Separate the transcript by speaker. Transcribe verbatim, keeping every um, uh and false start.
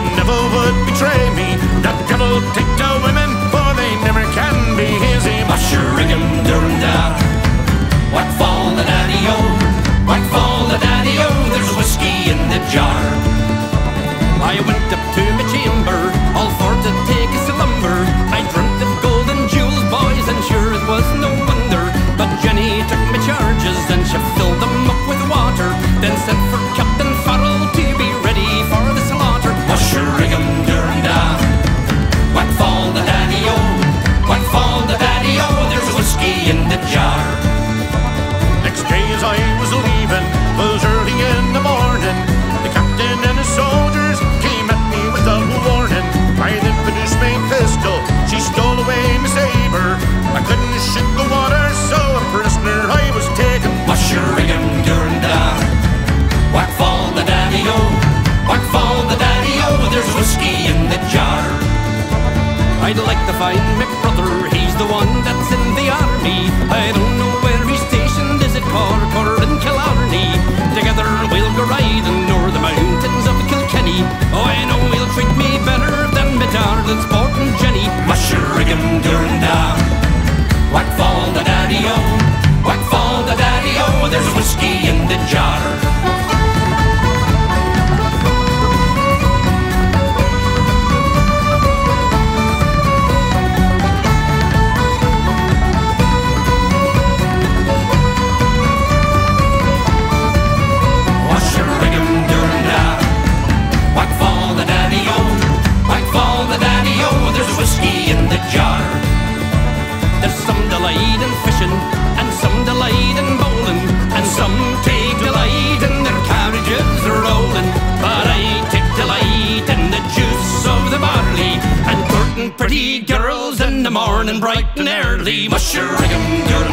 Speaker 1: never would betray me. The devil take to women, for they never can be easy.
Speaker 2: Mushroom Duranda, what fall the daddy-o, what fall the daddy-o, there's whiskey in the jar.
Speaker 3: I went up to my chamber, all for to take a slumber. I dreamt of gold and jewels, boys, and sure it was no wonder. But Jenny took my charges and she filled them up with water, then sent for Captain Farrell to be ready for the slaughter.
Speaker 2: Mushroom Duranda, what fall the daddy-o, what fall the daddy-o, there's whiskey in the jar.
Speaker 1: Next day as I was leaving, was early in the morning, the captain and his soldiers came at me without warning. I then produced my pistol, she stole away my saber. I couldn't shoot the water, so a prisoner I was taken.
Speaker 2: Mushroom Duranda, what fall the daddy-o, what fall the daddy-o, there's whiskey in the jar.
Speaker 3: I'd like to find my brother, he's the one that's in the army. I don't know where he's stationed, is it Cork or in Killarney? Together we'll go riding o'er the mountains of Kilkenny. Oh, I know he'll treat me better than my darling sporting Jenny.
Speaker 2: Mushroom Duranda, what fall the daddy-o, what fall the daddy-o, there's whiskey in the jar.
Speaker 3: There's some delight in fishing, and some delight in bowling, and some take delight in their carriages rolling. But I take delight in the juice of the barley, and courting pretty girls in the morning bright and early. Mushroom